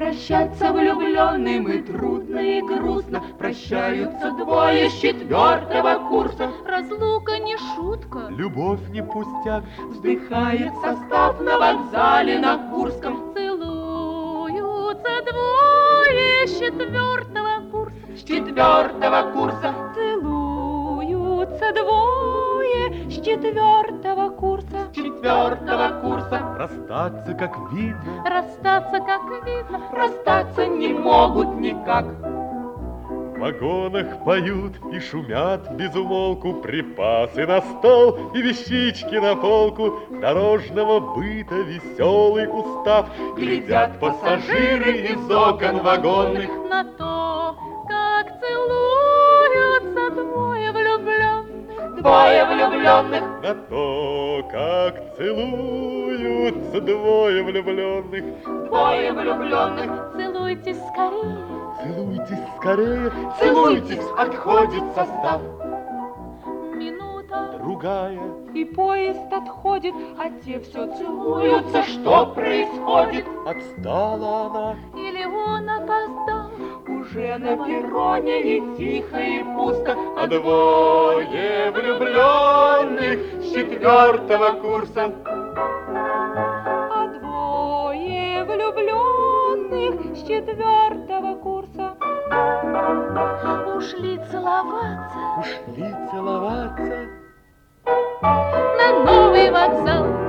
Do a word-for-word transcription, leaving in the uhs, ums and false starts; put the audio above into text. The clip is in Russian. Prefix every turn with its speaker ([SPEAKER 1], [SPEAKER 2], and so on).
[SPEAKER 1] Прощаться влюбленным и трудно, и грустно. Прощаются двое с четвертого курса.
[SPEAKER 2] Разлука не шутка,
[SPEAKER 3] любовь не пустяк.
[SPEAKER 1] Вздыхает состав на вокзале на Курском.
[SPEAKER 2] целуются двое с четвертого курса.
[SPEAKER 1] С четвертого курса
[SPEAKER 2] Целуются двое с четвертого курса.
[SPEAKER 1] с четвертого курса.
[SPEAKER 3] Расстаться, как видно,
[SPEAKER 2] Расстаться, как видно,
[SPEAKER 1] Расстаться не могут никак.
[SPEAKER 3] в вагонах поют и шумят без умолку припасы на стол и вещички на полку. Дорожного быта веселый устав
[SPEAKER 1] Глядят пассажиры из окон вагонных
[SPEAKER 2] на то, как целуются двое влюбленных.
[SPEAKER 1] Двое влюбленных
[SPEAKER 3] на то, как целуются двое влюбленных.
[SPEAKER 1] Двое влюбленных
[SPEAKER 2] Целуйтесь скорее,
[SPEAKER 3] Целуйтесь скорее,
[SPEAKER 1] Целуйтесь, отходит состав.
[SPEAKER 2] минута,
[SPEAKER 3] другая.
[SPEAKER 1] И поезд отходит, а те все целуются. Что происходит?
[SPEAKER 3] Отстала она,
[SPEAKER 2] или он опоздал.
[SPEAKER 1] Уже на перроне и тихо, и пусто, а двое влюбленных с четвертого курса.
[SPEAKER 2] А двое влюбленных с четвертого курса ушли целоваться
[SPEAKER 3] ушли целоваться
[SPEAKER 2] на новый вокзал.